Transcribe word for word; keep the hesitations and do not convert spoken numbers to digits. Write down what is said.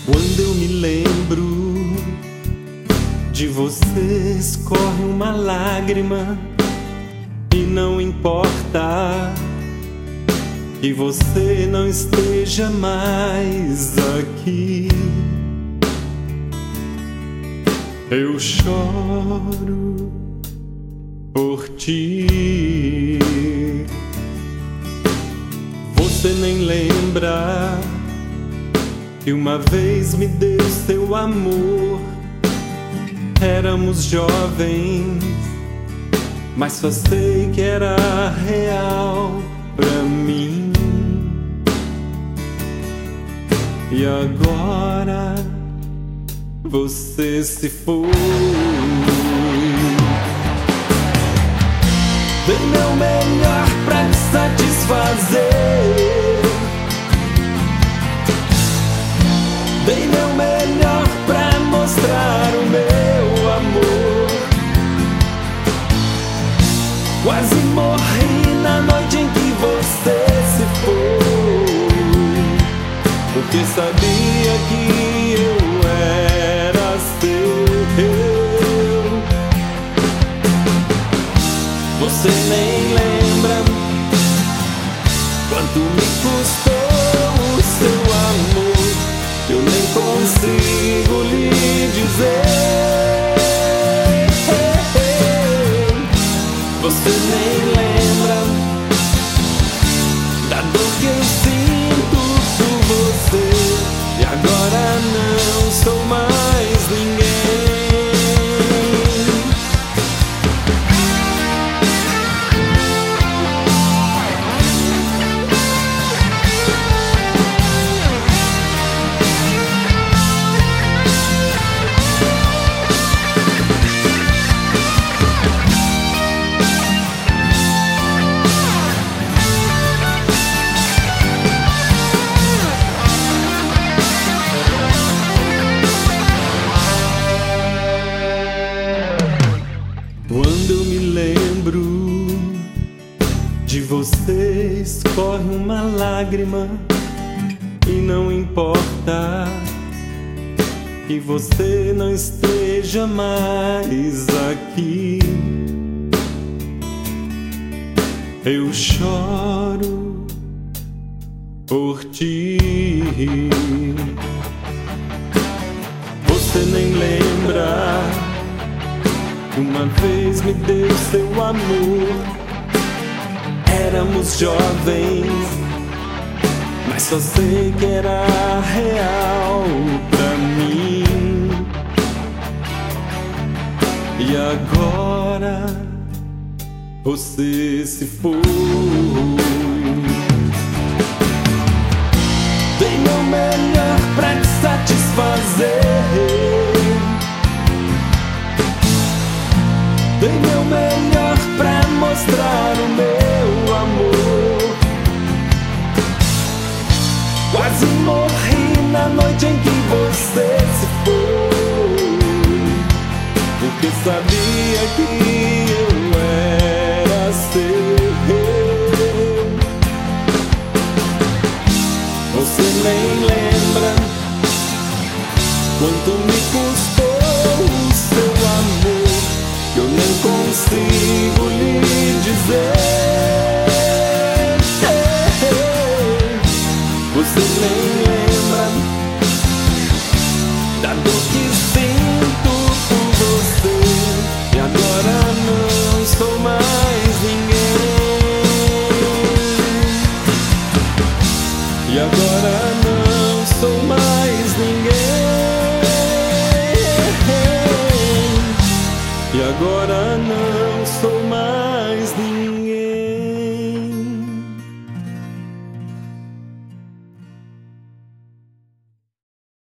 Quando eu me lembro de você, escorre uma lágrima. E não importa que você não esteja mais aqui, eu choro por ti. Você nem lembra que uma vez me deu seu amor. Éramos jovens, mas só sei que era real pra mim. E agora você se foi. Dei meu melhor pra te satisfazer. Dei meu melhor pra mostrar o meu amor. Quase morri na noite em que você se foi, porque sabia que eu era seu. Você nem lembra quanto me custou o seu amor. Eu nem consigo lhe dizer. Você nem lembra da dor que eu sinto por você. E agora não sou mais ninguém. Quando eu me lembro de você, escorre uma lágrima. E não importa que você não esteja mais aqui, eu choro por ti. Você nem lembra, uma vez me deu seu amor. Éramos jovens, mas só sei que era real pra mim. E agora você se foi. Dei meu melhor pra te satisfazer. Dei meu melhor pra mostrar o meu amor. Quase morri na noite em que você se foi, porque sabia que eu era seu. Você nem lembra quanto me custou o seu amor. Eu nem consigo lhe dizer. Você nem lembra da dor que sinto por você. E agora não sou mais ninguém. E agora não sou mais ninguém. E agora